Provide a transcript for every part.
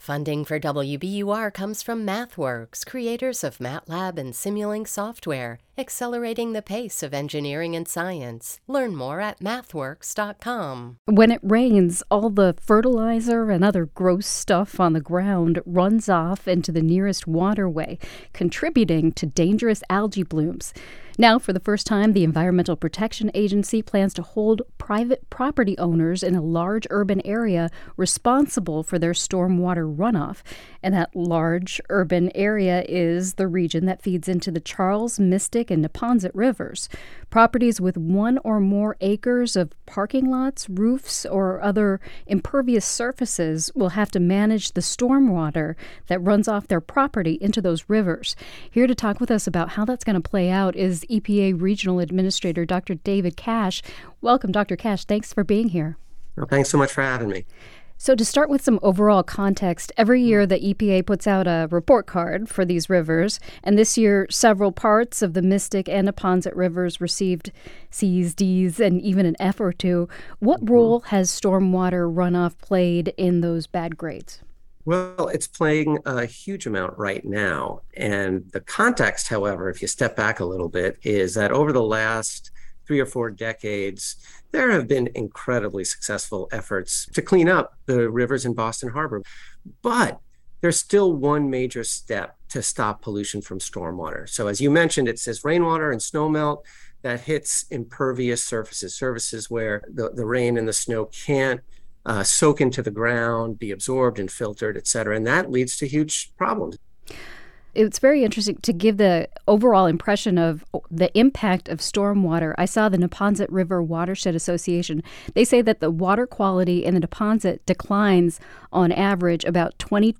Funding for WBUR comes from MathWorks, creators of MATLAB and Simulink software, accelerating the pace of engineering and science. Learn more at mathworks.com. When it rains, all the fertilizer and other gross stuff on the ground runs off into the nearest waterway, contributing to dangerous algae blooms. Now, for the first time, the Environmental Protection Agency plans to hold private property owners in a large urban area responsible for their stormwater runoff. And that large urban area is the region that feeds into the Charles, Mystic, and Neponset rivers. Properties with one or more acres of parking lots, roofs, or other impervious surfaces will have to manage the stormwater that runs off their property into those rivers. Here to talk with us about how that's going to play out is EPA Regional Administrator Dr. David Cash. Welcome, Dr. Cash. Thanks for being here. Well, thanks so much for having me. So to start with some overall context, every year the EPA puts out a report card for these rivers, and this year several parts of the Mystic and Neponset rivers received C's, D's, and even an F or two. What role has stormwater runoff played in those bad grades? Well, it's playing a huge amount right now. And the context, however, if you step back a little bit, is that over the last 3 or 4 decades, there have been incredibly successful efforts to clean up the rivers in Boston Harbor. But there's still one major step to stop pollution from stormwater. So as you mentioned, it says rainwater and snowmelt that hits impervious surfaces where the rain and the snow can't soak into the ground, be absorbed and filtered, et cetera. And that leads to huge problems. It's very interesting to give the overall impression of the impact of stormwater. I saw the Neponset River Watershed Association. They say that the water quality in the Neponset declines on average about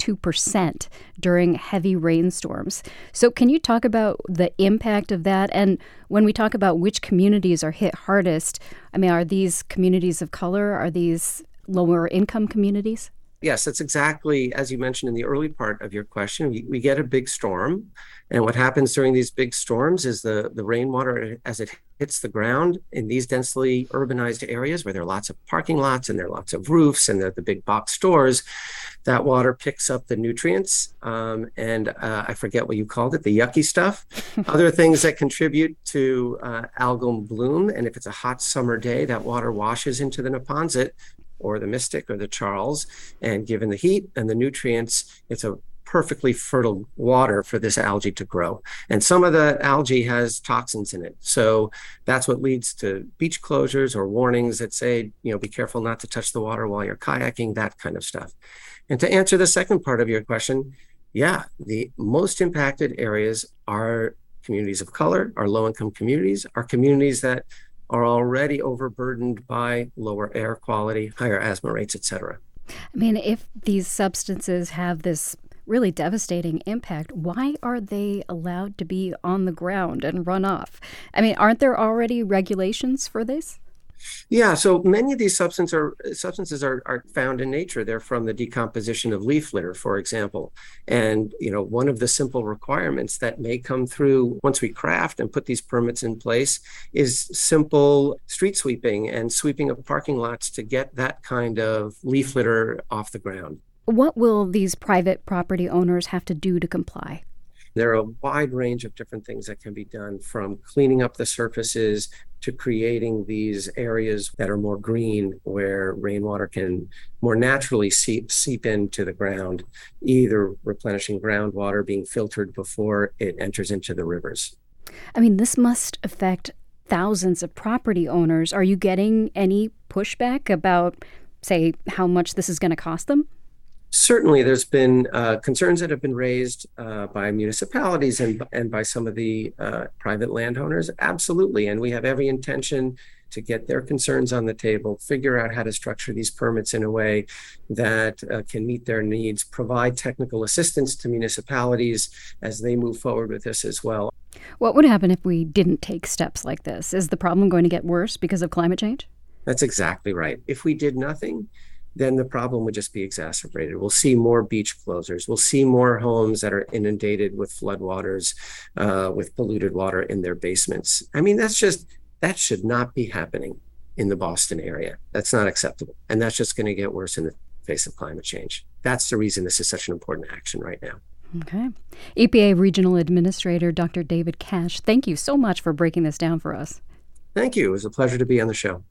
22% during heavy rainstorms. So can you talk about the impact of that? And when we talk about which communities are hit hardest, I mean, are these communities of color? Are these lower income communities? Yes, that's exactly, as you mentioned in the early part of your question, we get a big storm. And what happens during these big storms is the rainwater, as it hits the ground in these densely urbanized areas where there are lots of parking lots and there are lots of roofs and the big box stores, that water picks up the nutrients and I forget what you called it, the yucky stuff, other things that contribute to algal bloom. And if it's a hot summer day, that water washes into the Neponset or the Mystic or the Charles, and given the heat and the nutrients, it's a perfectly fertile water for this algae to grow. And some of the algae has toxins in it. So that's what leads to beach closures or warnings that say, be careful not to touch the water while you're kayaking, that kind of stuff. And to answer the second part of your question, yeah, the most impacted areas are communities of color, are low-income communities, are communities that are already overburdened by lower air quality, higher asthma rates, et cetera. I mean, if these substances have this really devastating impact, why are they allowed to be on the ground and run off? I mean, aren't there already regulations for this? Yeah, so many of these substances are found in nature. They're from the decomposition of leaf litter, for example. And, one of the simple requirements that may come through once we craft and put these permits in place is simple street sweeping and sweeping of parking lots to get that kind of leaf litter off the ground. What will these private property owners have to do to comply? There are a wide range of different things that can be done, from cleaning up the surfaces to creating these areas that are more green where rainwater can more naturally seep into the ground, either replenishing groundwater, being filtered before it enters into the rivers. I mean, this must affect thousands of property owners. Are you getting any pushback about, say, how much this is going to cost them? Certainly, there's been concerns that have been raised by municipalities and by some of the private landowners. Absolutely. And we have every intention to get their concerns on the table, figure out how to structure these permits in a way that can meet their needs, provide technical assistance to municipalities as they move forward with this as well. What would happen if we didn't take steps like this? Is the problem going to get worse because of climate change? That's exactly right. If we did nothing, then the problem would just be exacerbated. We'll see more beach closures. We'll see more homes that are inundated with floodwaters, with polluted water in their basements. I mean, that should not be happening in the Boston area. That's not acceptable. And that's just going to get worse in the face of climate change. that's the reason this is such an important action right now. Okay. EPA Regional Administrator Dr. David Cash, thank you so much for breaking this down for us. Thank you. It was a pleasure to be on the show.